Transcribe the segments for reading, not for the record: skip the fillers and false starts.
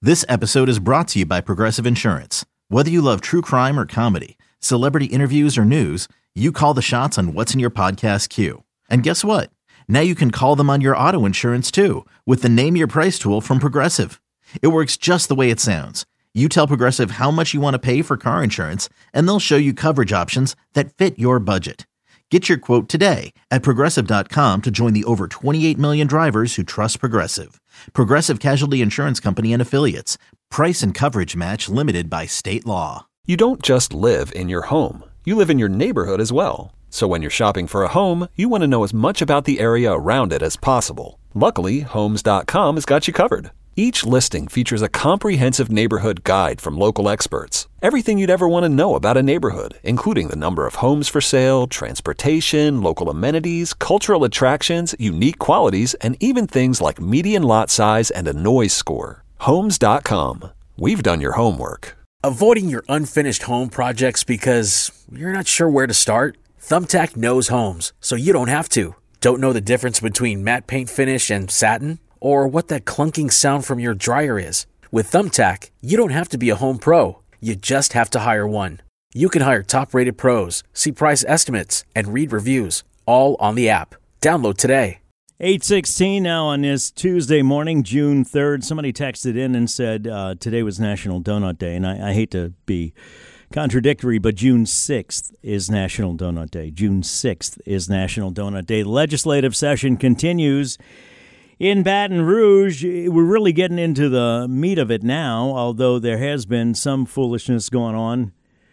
This episode is brought to you by Progressive Insurance. Whether you love true crime or comedy, celebrity interviews or news, you call the shots on what's in your podcast queue. And guess what? Now you can call them on your auto insurance too with the Name Your Price tool from Progressive. It works just the way it sounds. You tell Progressive how much you want to pay for car insurance, and they'll show you coverage options that fit your budget. Get your quote today at Progressive.com to join the over 28 million drivers who trust Progressive. Progressive Casualty Insurance Company and Affiliates. Price and coverage match limited by state law. You don't just live in your home. You live in your neighborhood as well. So when you're shopping for a home, you want to know as much about the area around it as possible. Luckily, Homes.com has got you covered. Each listing features a comprehensive neighborhood guide from local experts. Everything you'd ever want to know about a neighborhood, including the number of homes for sale, transportation, local amenities, cultural attractions, unique qualities, and even things like median lot size and a noise score. Homes.com. We've done your homework. Avoiding your unfinished home projects because you're not sure where to start? Thumbtack knows homes, so you don't have to. Don't know the difference between matte paint finish and satin? Or what that clunking sound from your dryer is? With Thumbtack, you don't have to be a home pro. You just have to hire one. You can hire top-rated pros, see price estimates, and read reviews, all on the app. Download today. 8:16 now on this Tuesday morning, June 3rd. Somebody texted in and said today was National Donut Day, and I hate to be contradictory, but June 6th is National Donut Day. June 6th is National Donut Day. The legislative session continues in Baton Rouge. We're really getting into the meat of it now, although there has been some foolishness going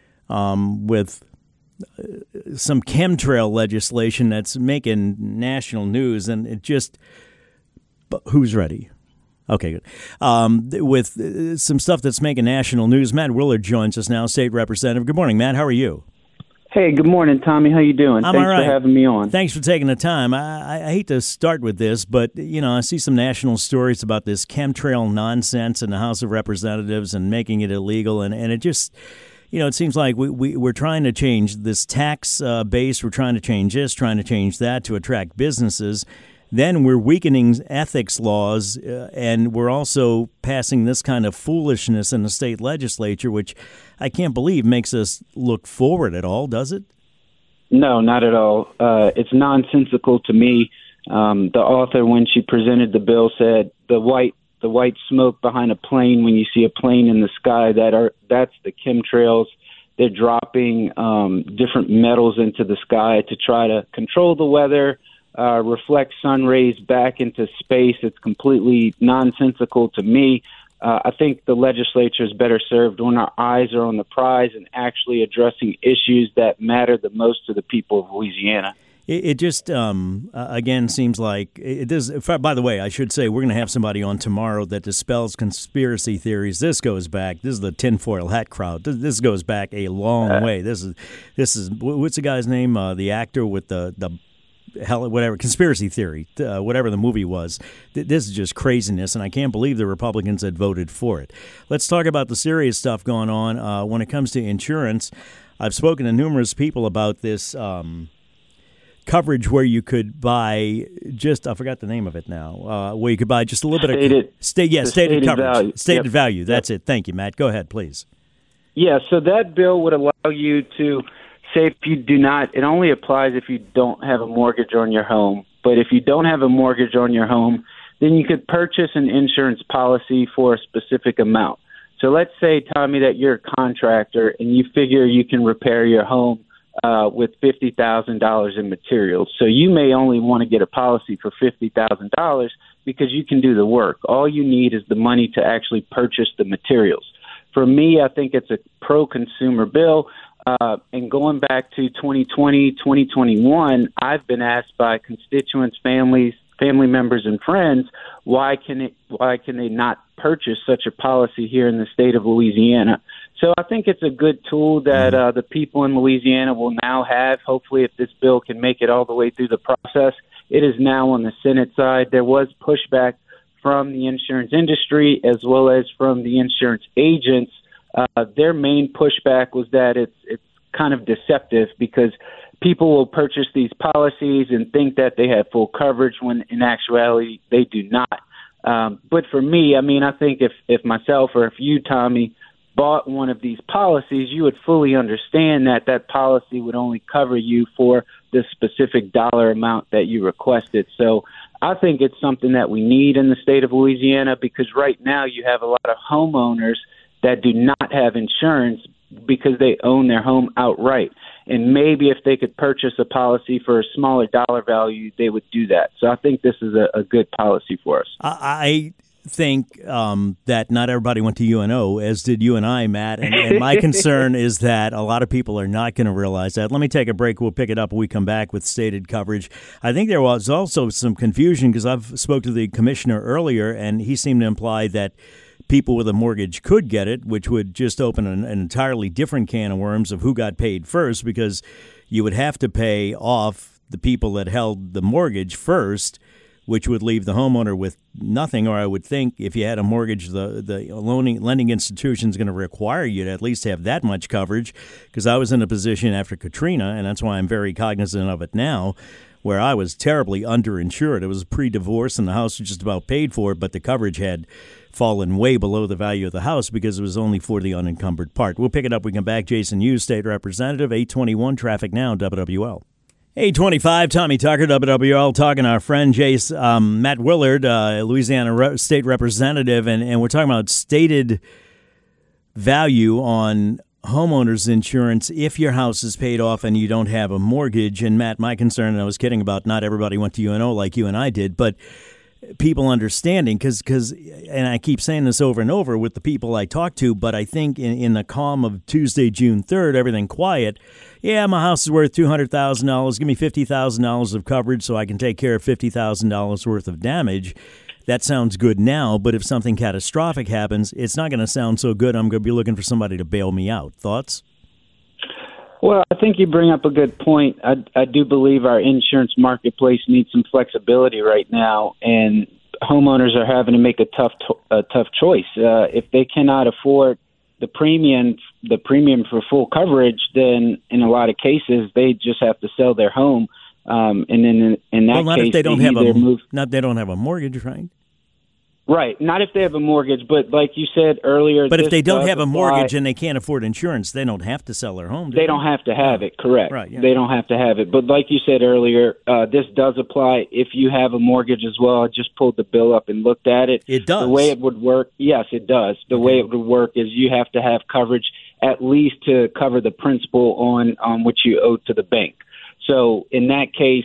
on with some chemtrail legislation that's making national news, and it just, who's ready? Okay, good. With some stuff that's making national news, Matt Willard joins us now, state representative. Good morning, Matt. How are you? Hey, good morning, Tommy. How you doing? I'm Thanks all right. for having me on. Thanks for taking the time. I hate to start with this, but, I see some national stories about this chemtrail nonsense in the House of Representatives and making it illegal, and it just, it seems like we're trying to change this tax base. We're trying to change this, trying to change that to attract businesses. Then we're weakening ethics laws, and we're also passing this kind of foolishness in the state legislature, which I can't believe makes us look forward at all, does it? No, not at all. It's nonsensical to me. The author, when she presented the bill, said the white smoke behind a plane, when you see a plane in the sky, that's the chemtrails. They're dropping different metals into the sky to try to control the weather, reflect sun rays back into space. It's completely nonsensical to me. I think the legislature is better served when our eyes are on the prize and actually addressing issues that matter the most to the people of Louisiana. It just, again, seems like it does. By the way, I should say we're going to have somebody on tomorrow that dispels conspiracy theories. This goes back. This is the tinfoil hat crowd. This goes back a long way. This is what's the guy's name? The actor with the hell, whatever, conspiracy theory, whatever the movie was. This is just craziness, and I can't believe the Republicans had voted for it. Let's talk about the serious stuff going on when it comes to insurance. I've spoken to numerous people about this coverage where you could buy I forgot the name of it now, where you could buy just a little bit of stated coverage. Value. Stated value. That's it. Thank you, Matt. Go ahead, please. Yeah, so that bill would allow you to say if you do not, it only applies if you don't have a mortgage on your home. But if you don't have a mortgage on your home, then you could purchase an insurance policy for a specific amount. So let's say, Tommy, that you're a contractor and you figure you can repair your home with $50,000 in materials. So you may only want to get a policy for $50,000 because you can do the work. All you need is the money to actually purchase the materials. For me, I think it's a pro-consumer bill. And going back to 2020, 2021, I've been asked by constituents, family members, and friends, why can they not purchase such a policy here in the state of Louisiana? So I think it's a good tool that the people in Louisiana will now have. Hopefully, if this bill can make it all the way through the process, it is now on the Senate side. There was pushback from the insurance industry as well as from the insurance agents. Their main pushback was that it's kind of deceptive because people will purchase these policies and think that they have full coverage when in actuality they do not. But for me, I mean, I think if myself or if you, Tommy, bought one of these policies, you would fully understand that that policy would only cover you for the specific dollar amount that you requested. So I think it's something that we need in the state of Louisiana, because right now you have a lot of homeowners that do not have insurance because they own their home outright. And maybe if they could purchase a policy for a smaller dollar value, they would do that. So I think this is a good policy for us. I think that not everybody went to UNO, as did you and I, Matt. And my concern is that a lot of people are not going to realize that. Let me take a break. We'll pick it up when we come back with stated coverage. I think there was also some confusion because I've spoke to the commissioner earlier, and he seemed to imply that people with a mortgage could get it, which would just open an entirely different can of worms of who got paid first, because you would have to pay off the people that held the mortgage first, which would leave the homeowner with nothing. Or I would think if you had a mortgage, the lending institution is going to require you to at least have that much coverage, because I was in a position after Katrina, and that's why I'm very cognizant of it now, where I was terribly underinsured. It was pre-divorce, and the house was just about paid for, but the coverage had fallen way below the value of the house because it was only for the unencumbered part. We'll pick it up. We come back. Jason Hughes, State Representative, 821 Traffic Now, WWL. 825, Tommy Tucker, WWL, talking to our friend Matt Willard, Louisiana State Representative, and we're talking about stated value on homeowners insurance if your house is paid off and you don't have a mortgage. And Matt, my concern, and I was kidding about not everybody went to UNO like you and I did, but people understanding, because and I keep saying this over and over with the people I talk to, but I think in the calm of Tuesday, June 3rd, everything quiet, yeah, my house is worth $200,000, give me $50,000 of coverage so I can take care of $50,000 worth of damage. That sounds good now, but if something catastrophic happens, it's not going to sound so good. I'm going to be looking for somebody to bail me out. Thoughts? Well, I think you bring up a good point. I do believe our insurance marketplace needs some flexibility right now, and homeowners are having to make a tough choice. If they cannot afford the premium for full coverage, then in a lot of cases they just have to sell their home. And then in that not case, if they don't have a mortgage, right? Right. Not if they have a mortgage, but like you said earlier. But if they don't have a mortgage and they can't afford insurance, they don't have to sell their home. They don't have to have it. Correct. Right. Yeah. They don't have to have it. But like you said earlier, this does apply if you have a mortgage as well. I just pulled the bill up and looked at it. It does. The way it would work, yes, it does. The way it would work is you have to have coverage at least to cover the principal on what you owe to the bank. So in that case,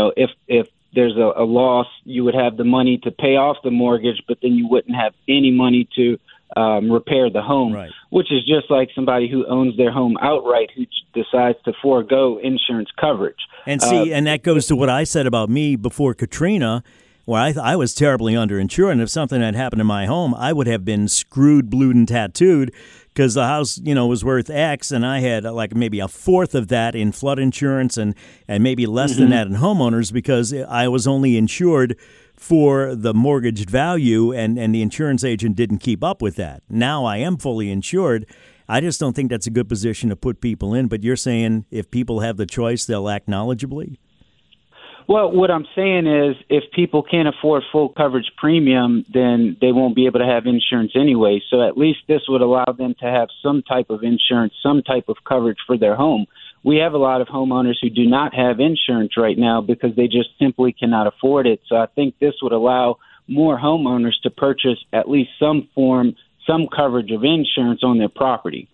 if there's a loss, you would have the money to pay off the mortgage, but then you wouldn't have any money to repair the home, right, which is just like somebody who owns their home outright who decides to forego insurance coverage. And and that goes to what I said about me before Katrina, where I was terribly underinsured, and if something had happened in my home, I would have been screwed, blued, and tattooed, because the house, was worth X, and I had like maybe a fourth of that in flood insurance and maybe less than that in homeowners, because I was only insured for the mortgaged value, and the insurance agent didn't keep up with that. Now I am fully insured. I just don't think that's a good position to put people in. But you're saying if people have the choice, they'll act knowledgeably? Well, what I'm saying is if people can't afford full coverage premium, then they won't be able to have insurance anyway. So at least this would allow them to have some type of insurance, some type of coverage for their home. We have a lot of homeowners who do not have insurance right now because they just simply cannot afford it. So I think this would allow more homeowners to purchase at least some coverage of insurance on their property.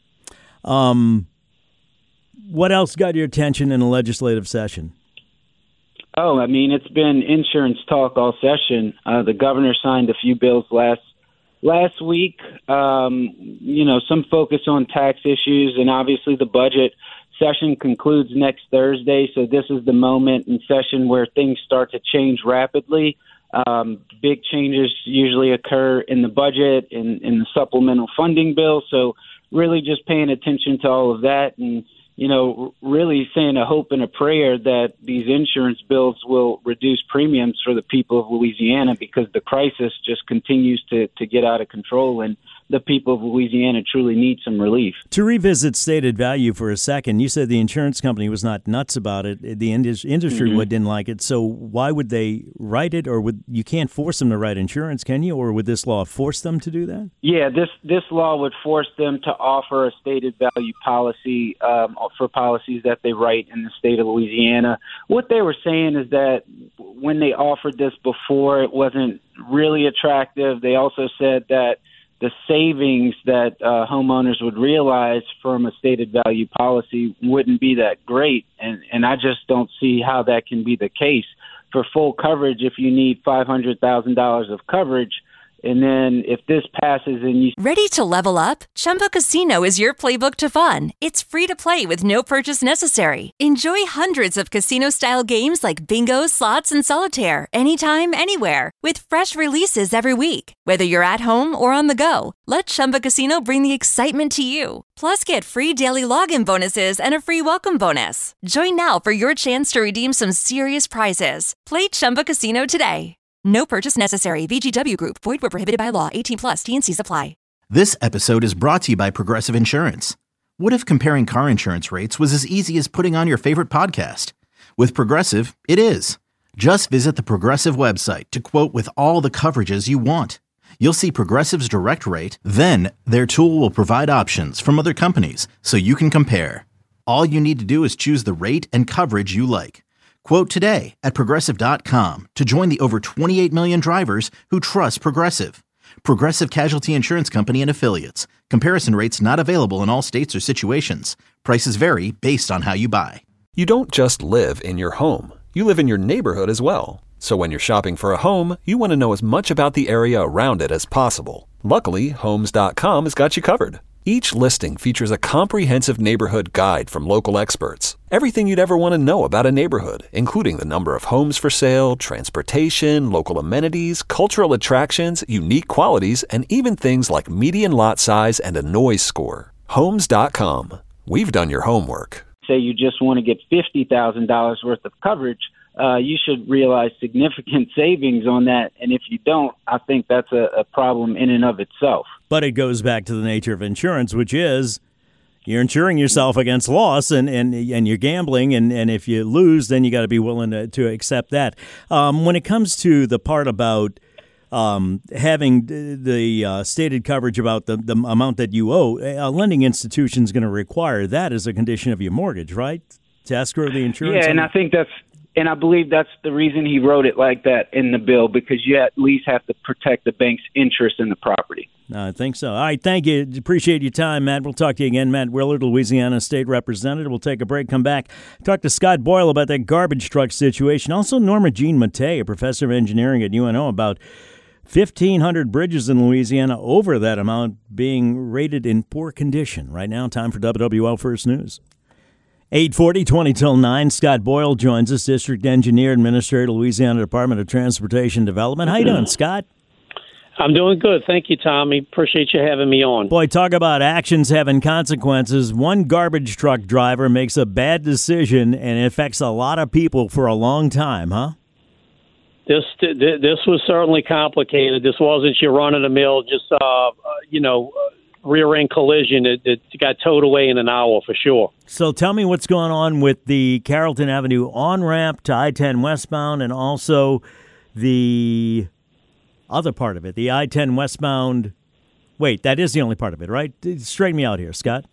What else got your attention in the legislative session? Oh, I mean, it's been insurance talk all session. The governor signed a few bills last week, some focus on tax issues, and obviously the budget session concludes next Thursday. So this is the moment in session where things start to change rapidly. Big changes usually occur in the budget, in the supplemental funding bill. So really just paying attention to all of that and really saying a hope and a prayer that these insurance bills will reduce premiums for the people of Louisiana, because the crisis just continues to get out of control, and the people of Louisiana truly need some relief. To revisit stated value for a second, you said the insurance company was not nuts about it. The industry didn't like it. So why would they write it? Or you can't force them to write insurance, can you? Or would this law force them to do that? Yeah, this law would force them to offer a stated value policy for policies that they write in the state of Louisiana. What they were saying is that when they offered this before, it wasn't really attractive. They also said that the savings that homeowners would realize from a stated value policy wouldn't be that great. And I just don't see how that can be the case. For full coverage, if you need $500,000 of coverage, and then if this passes and you... Ready to level up? Chumba Casino is your playbook to fun. It's free to play with no purchase necessary. Enjoy hundreds of casino-style games like bingo, slots, and solitaire anytime, anywhere, with fresh releases every week. Whether you're at home or on the go, let Chumba Casino bring the excitement to you. Plus, get free daily login bonuses and a free welcome bonus. Join now for your chance to redeem some serious prizes. Play Chumba Casino today. No purchase necessary. VGW Group. Void where prohibited by law. 18+. T&Cs apply. This episode is brought to you by Progressive Insurance. What if comparing car insurance rates was as easy as putting on your favorite podcast? With Progressive, it is. Just visit the Progressive website to quote with all the coverages you want. You'll see Progressive's direct rate, then their tool will provide options from other companies so you can compare. All you need to do is choose the rate and coverage you like. Quote today at Progressive.com to join the over 28 million drivers who trust Progressive. Progressive Casualty Insurance Company and Affiliates. Comparison rates not available in all states or situations. Prices vary based on how you buy. You don't just live in your home. You live in your neighborhood as well. So when you're shopping for a home, you want to know as much about the area around it as possible. Luckily, Homes.com has got you covered. Each listing features a comprehensive neighborhood guide from local experts. Everything you'd ever want to know about a neighborhood, including the number of homes for sale, transportation, local amenities, cultural attractions, unique qualities, and even things like median lot size and a noise score. Homes.com. We've done your homework. Say you just want to get $50,000 worth of coverage, you should realize significant savings on that. And if you don't, I think that's a problem in and of itself. But it goes back to the nature of insurance, which is you're insuring yourself against loss and you're gambling. And if you lose, then you got to be willing to accept that. When it comes to the part about having the stated coverage about the amount that you owe, a lending institution is going to require that as a condition of your mortgage, right? To escrow the insurance? Yeah, and I believe that's the reason he wrote it like that in the bill, because you at least have to protect the bank's interest in the property. I think so. All right, thank you. Appreciate your time, Matt. We'll talk to you again. Matt Willard, Louisiana State Representative. We'll take a break, come back, talk to Scott Boyle about that garbage truck situation. Also, Norma Jean Mattei, a professor of engineering at UNO, about 1,500 bridges in Louisiana over that amount being rated in poor condition. Right now, time for WWL First News. 8:40, 20 till 9. Scott Boyle joins us, District Engineer, Administrator, Louisiana Department of Transportation Development. How you doing, Scott? I'm doing good. Thank you, Tommy. Appreciate you having me on. Boy, talk about actions having consequences. One garbage truck driver makes a bad decision, and it affects a lot of people for a long time, huh? This was certainly complicated. This wasn't your run-of-the-mill, just, rear-end collision. It got towed away in an hour for sure. So tell me what's going on with the Carrollton Avenue on-ramp to I-10 westbound, and also the other part of it, the I-10 westbound. Wait, that is the only part of it, right? Straighten me out here, Scott.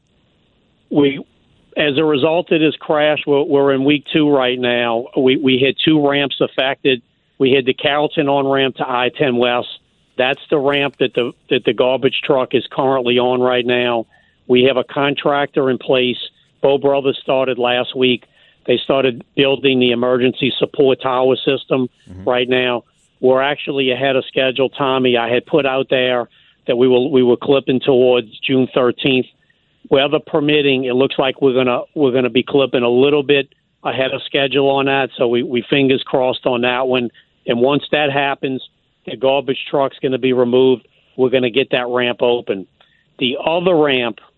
As a result of this crash, we're in week 2 right now. We had 2 ramps affected. We had the Carrollton on-ramp to I-10 West. That's the ramp that the garbage truck is currently on right now. We have a contractor in place. Bow Brothers started last week. They started building the emergency support tower system right now. We're actually ahead of schedule, Tommy. I had put out there that we were clipping towards June 13th. Weather permitting, it looks like we're gonna be clipping a little bit ahead of schedule on that. So we fingers crossed on that one. And once that happens, the garbage truck's going to be removed. We're going to get that ramp open. The other ramp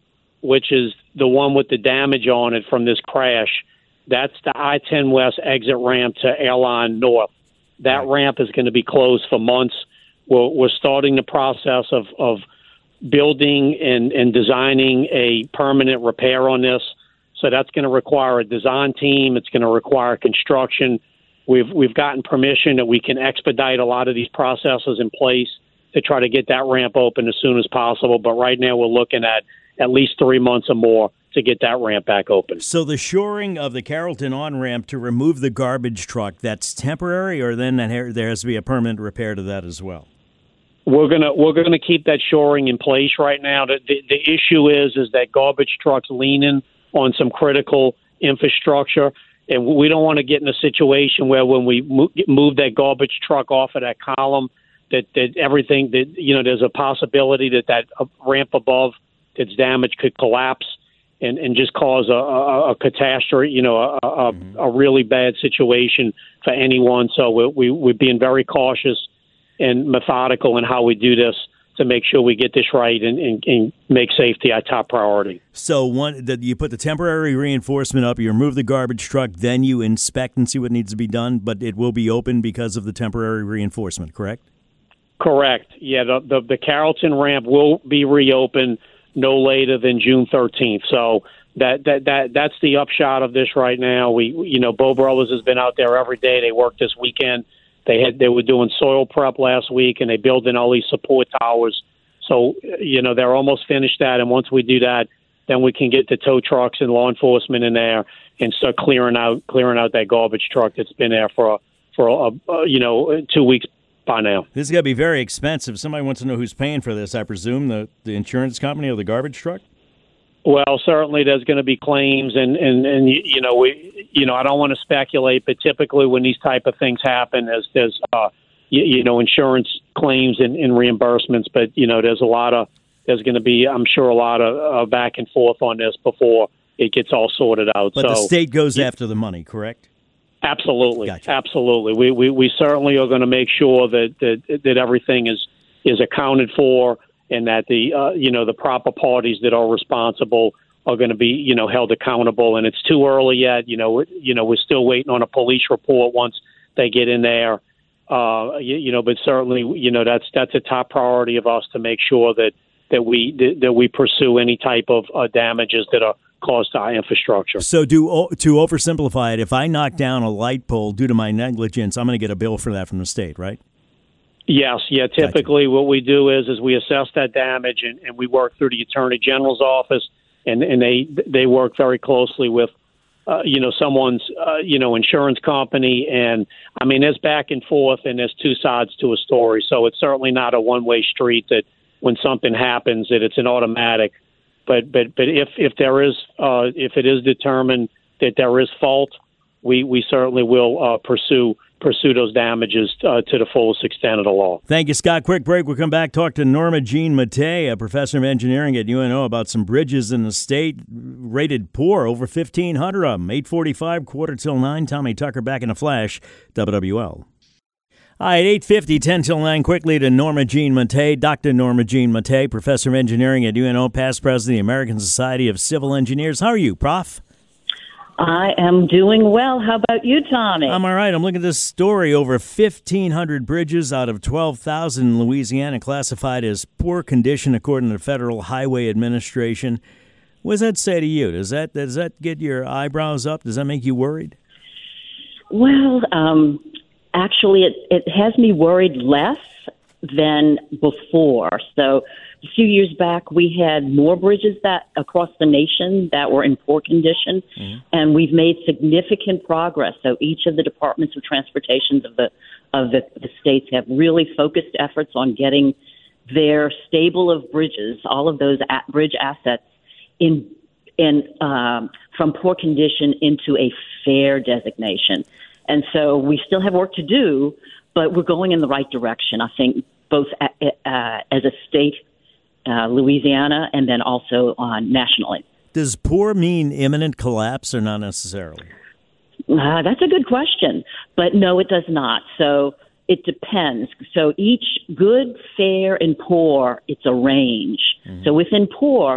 which is the one with the damage on it from this crash, that's the I-10 West exit ramp to Airline North. That ramp is going to be closed for months. We're starting the process of building and designing a permanent repair on this. So that's going to require a design team. It's going to require construction. We've gotten permission that we can expedite a lot of these processes in place to try to get that ramp open as soon as possible. But right now we're looking at least 3 months or more to get that ramp back open. So the shoring of the Carrollton on-ramp to remove the garbage truck, that's temporary, or then there has to be a permanent repair to that as well? We're gonna keep that shoring in place right now. The issue is that garbage trucks leaning on some critical infrastructure, and we don't want to get in a situation where when we move that garbage truck off of that column, that everything that there's a possibility that ramp above that's damaged could collapse and just cause a catastrophe, a really bad situation for anyone. So we're being very cautious and methodical in how we do this to make sure we get this right and make safety our top priority. So you put the temporary reinforcement up, you remove the garbage truck, then you inspect and see what needs to be done, but it will be open because of the temporary reinforcement, correct? Correct. Yeah, the Carrollton ramp will be reopened no later than June 13th. So that's the upshot of this right now. Bow Brothers has been out there every day. They worked this weekend. They were doing soil prep last week, and they built in all these support towers. So, they're almost finished that. And once we do that, then we can get the tow trucks and law enforcement in there and start clearing out that garbage truck that's been there for 2 weeks by now. This is going to be very expensive. Somebody wants to know who's paying for this. I presume the insurance company or the garbage truck? Well, certainly there's going to be claims, and I don't want to speculate, but typically when these type of things happen, there's insurance claims and reimbursements. But there's going to be, I'm sure, a lot of back and forth on this before it gets all sorted out. But the state goes after the money, correct? Absolutely, gotcha. Absolutely. We certainly are going to make sure that everything is accounted for, and that the proper parties that are responsible are going to be held accountable. And it's too early yet. We're still waiting on a police report once they get in there. But certainly that's a top priority of us to make sure that we pursue any type of damages that are caused to our infrastructure. So to oversimplify it, if I knock down a light pole due to my negligence, I'm going to get a bill for that from the state, right? Yes, yeah. Typically, what we do is we assess that damage, and we work through the Attorney General's office, and they work very closely with someone's insurance company, and I mean there's back and forth, and there's two sides to a story. So it's certainly not a one-way street that when something happens that it's an automatic. But if there is if it is determined that there is fault, we certainly will pursue those damages to the fullest extent of the law. Thank you, Scott. Quick break. We'll come back, talk to Norma Jean Mattei, a professor of engineering at UNO, about some bridges in the state rated poor, over 1,500 of them. 8:45, 8:45. Tommy Tucker back in a flash. WWL. All right, 8:50, 10 till 9. Quickly to Norma Jean Mattei. Dr. Norma Jean Mattei, professor of engineering at UNO, past president of the American Society of Civil Engineers. How are you, Prof? I am doing well. How about you, Tommy? I'm all right. I'm looking at this story. Over 1,500 bridges out of 12,000 in Louisiana classified as poor condition according to the Federal Highway Administration. What does that say to you? Does that get your eyebrows up? Does that make you worried? Well, actually, it has me worried less than before. So a few years back, we had more bridges that across the nation that were in poor condition, and we've made significant progress. So each of the departments of transportation of the states have really focused efforts on getting their stable of bridges, all of those bridge assets, from poor condition into a fair designation. And so we still have work to do, but we're going in the right direction, I think, both as a state, Louisiana, and then also nationally. Does poor mean imminent collapse or not necessarily? That's a good question, but no, it does not. So it depends. So each good, fair, and poor, it's a range. So within poor,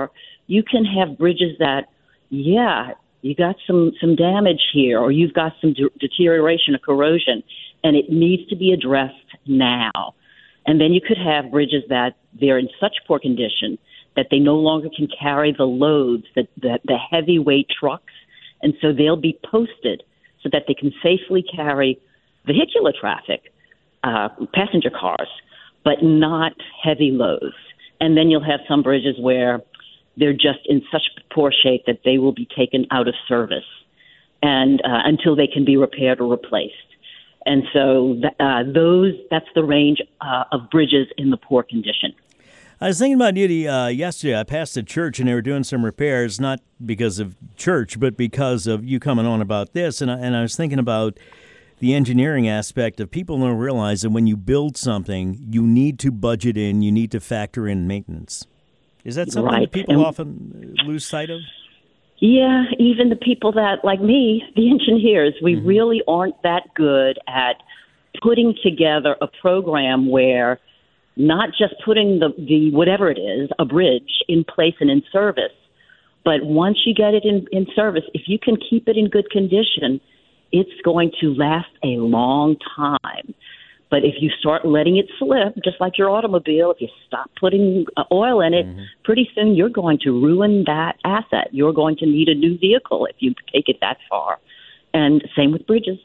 you can have bridges that, you got some damage here, or you've got some deterioration or corrosion, and it needs to be addressed now. And then you could have bridges that they're in such poor condition that they no longer can carry the loads, the heavyweight trucks, and so they'll be posted so that they can safely carry vehicular traffic, passenger cars, but not heavy loads. And then you'll have some bridges where they're just in such poor shape that they will be taken out of service and until they can be repaired or replaced. And so that's the range of bridges in the poor condition. I was thinking about you yesterday. I passed a church and they were doing some repairs, not because of church, but because of you coming on about this. And I was thinking about the engineering aspect of people don't realize that when you build something, you need to budget in, you need to factor in maintenance. Is that something that people often lose sight of? Yeah, even the people that, like me, the engineers, we really aren't that good at putting together a program where not just putting the whatever it is, a bridge in place and in service, but once you get it in service, if you can keep it in good condition, it's going to last a long time. But if you start letting it slip, just like your automobile, if you stop putting oil in it, pretty soon you're going to ruin that asset. You're going to need a new vehicle if you take it that far. And same with bridges.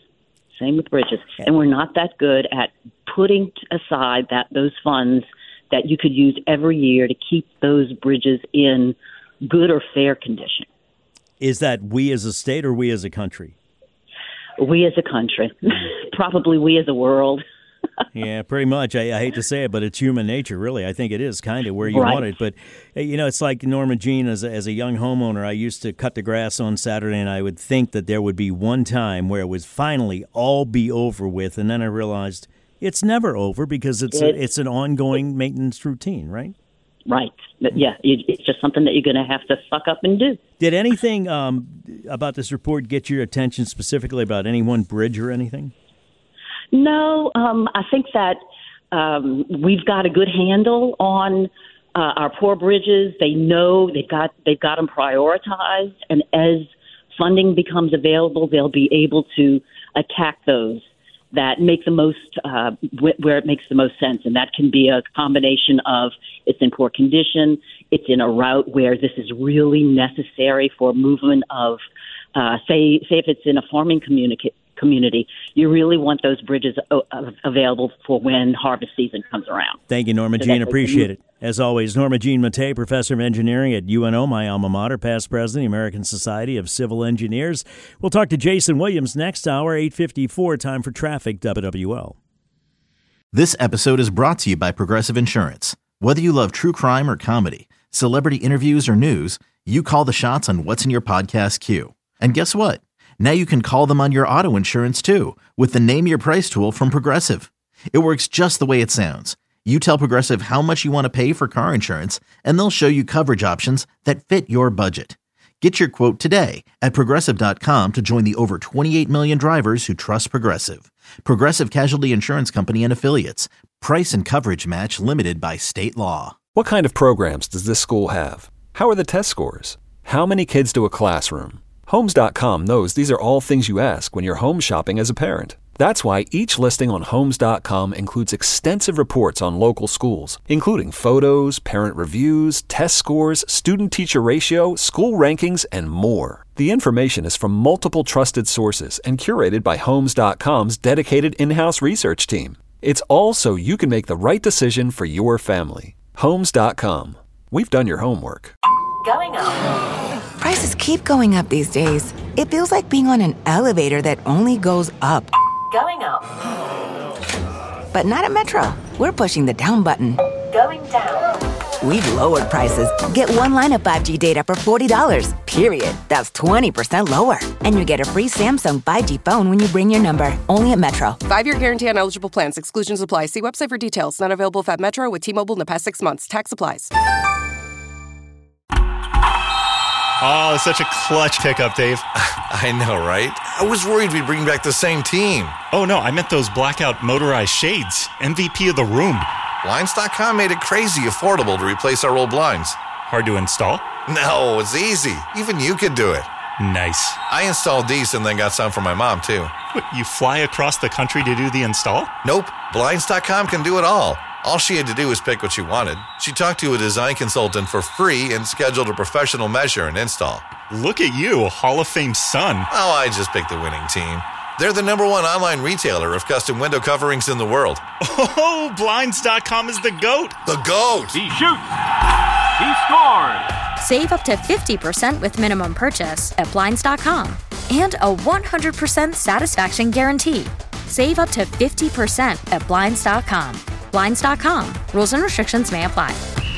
And we're not that good at putting aside those funds that you could use every year to keep those bridges in good or fair condition. Is that we as a state or we as a country? We as a country. Probably we as a world. Yeah, pretty much. I hate to say it, but it's human nature, really. I think it is kind of where you want it. But, it's like Norma Jean, as a young homeowner, I used to cut the grass on Saturday, and I would think that there would be one time where it would finally all be over with. And then I realized it's never over because it's an ongoing maintenance routine, right? Right. Yeah, it's just something that you're going to have to suck up and do. Did anything about this report get your attention specifically about any one bridge or anything? No, I think that we've got a good handle on our poor bridges. They know they've got them prioritized, and as funding becomes available, they'll be able to attack those that make the most where it makes the most sense, and that can be a combination of it's in poor condition, it's in a route where this is really necessary for movement of say if it's in a farming community, you really want those bridges available for when harvest season comes around. Thank you, Norma Jean. Appreciate it. As always, Norma Jean Mattei, professor of engineering at UNO, my alma mater, past president of the American Society of Civil Engineers. We'll talk to Jason Williams next hour, 8:54, time for traffic, WWL. This episode is brought to you by Progressive Insurance. Whether you love true crime or comedy, celebrity interviews or news, you call the shots on what's in your podcast queue. And guess what? Now you can call them on your auto insurance, too, with the Name Your Price tool from Progressive. It works just the way it sounds. You tell Progressive how much you want to pay for car insurance, and they'll show you coverage options that fit your budget. Get your quote today at Progressive.com to join the over 28 million drivers who trust Progressive. Progressive Casualty Insurance Company and Affiliates. Price and coverage match limited by state law. What kind of programs does this school have? How are the test scores? How many kids do a classroom? Homes.com knows these are all things you ask when you're home shopping as a parent. That's why each listing on Homes.com includes extensive reports on local schools, including photos, parent reviews, test scores, student-teacher ratio, school rankings, and more. The information is from multiple trusted sources and curated by Homes.com's dedicated in-house research team. It's all so you can make the right decision for your family. Homes.com. We've done your homework. Going up. Prices keep going up these days. It feels like being on an elevator that only goes up. Going up. But not at Metro. We're pushing the down button. Going down. We've lowered prices. Get one line of 5G data for $40, period. That's 20% lower. And you get a free Samsung 5G phone when you bring your number. Only at Metro. 5-year guarantee on eligible plans. Exclusions apply. See website for details. Not available at Metro with T-Mobile in the past 6 months. Tax applies. Oh, such a clutch pickup, Dave. I know, right? I was worried we'd bring back the same team. Oh, no, I meant those blackout motorized shades. MVP of the room. Blinds.com made it crazy affordable to replace our old blinds. Hard to install? No, it's easy. Even you could do it. Nice. I installed these and then got some for my mom, too. What, you fly across the country to do the install? Nope. Blinds.com can do it all. All she had to do was pick what she wanted. She talked to a design consultant for free and scheduled a professional measure and install. Look at you, Hall of Fame son. Oh, I just picked the winning team. They're the #1 online retailer of custom window coverings in the world. Oh, Blinds.com is the GOAT. The GOAT. He shoots. He scores. Save up to 50% with minimum purchase at Blinds.com. And a 100% satisfaction guarantee. Save up to 50% at Blinds.com. Blinds.com. Rules and restrictions may apply.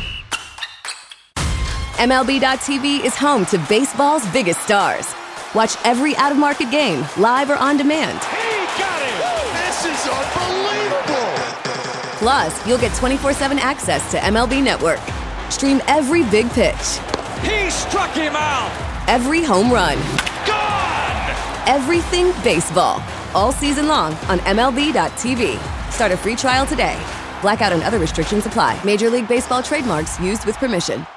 MLB.tv is home to baseball's biggest stars. Watch every out-of-market game, live or on demand. He got it! This is unbelievable! Plus, you'll get 24/7 access to MLB Network. Stream every big pitch. He struck him out! Every home run. Gone! Everything baseball. All season long on MLB.tv. Start a free trial today. Blackout and other restrictions apply. Major League Baseball trademarks used with permission.